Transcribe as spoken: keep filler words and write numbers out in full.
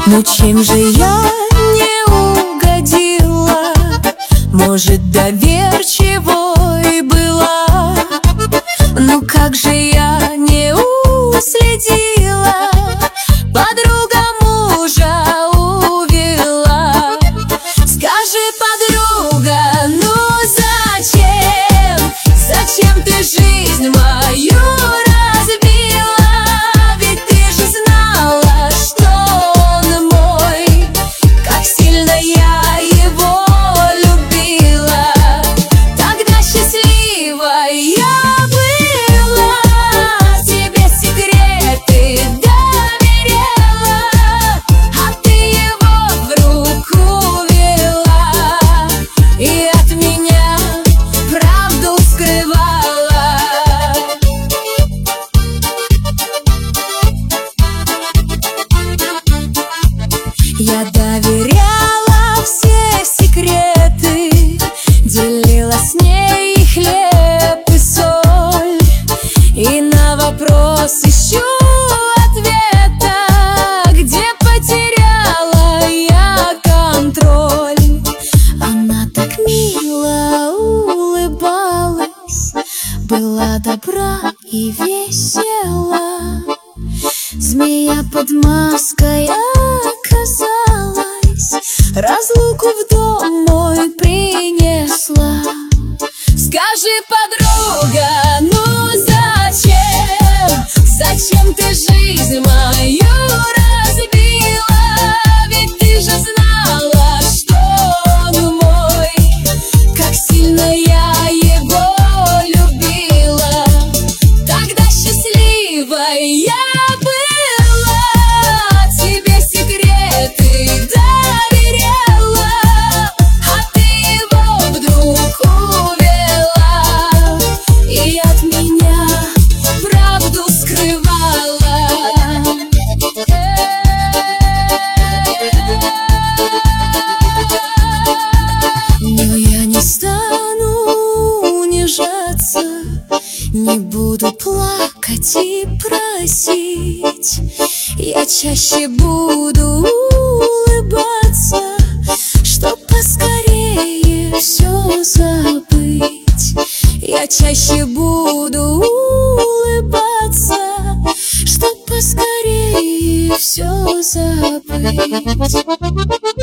Но чем же я не угодила? Может, доверчивой была? Ну как же я не уследила? Подруга мужа увела. Скажи, подруга, ну зачем? Зачем ты жизнь мою разбила? Ведь ты же знала, что он мой. Как сильно я его любила. Тогда счастливой я была. Тебе секреты доверяла, а ты его в руку вела и от меня правду скрывала. Я доверяла все секреты, делила с ней хлеб и соль, и на вопрос ищу ответа, где потеряла я контроль. Она так мило улыбалась, была добра и весела. Змея под маской оказалась, разлуку в дом мой принесла. Скажи, подруга, ну зачем? Зачем ты жизнь мою разбила? Ведь ты же знала, что он мой. Как сильно я его любила. Тогда счастливой я тебе секреты доверяла, а ты его вдруг увела и от меня правду скрывала. Но я не стану унижаться, не буду плакать и просить. Я чаще буду улыбаться, чтоб поскорее все забыть. Я чаще буду улыбаться, чтоб поскорее все забыть.